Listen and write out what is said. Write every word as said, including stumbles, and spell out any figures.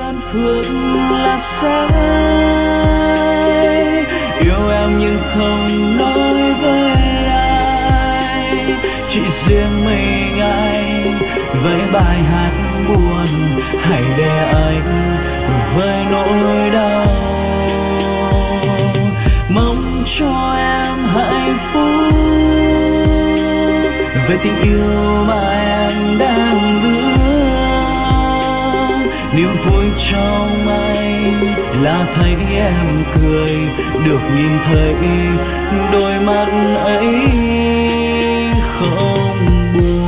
đơn phương là sai, yêu em nhưng không nói với ai, chỉ riêng mình anh với bài hát buồn. Hãy để anh với nỗi đau, mong cho em hạnh phúc về tình yêu mà em đang ước. Niềm vui trong anh là thấy em cười, được nhìn thấy đôi mắt ấy không buồn.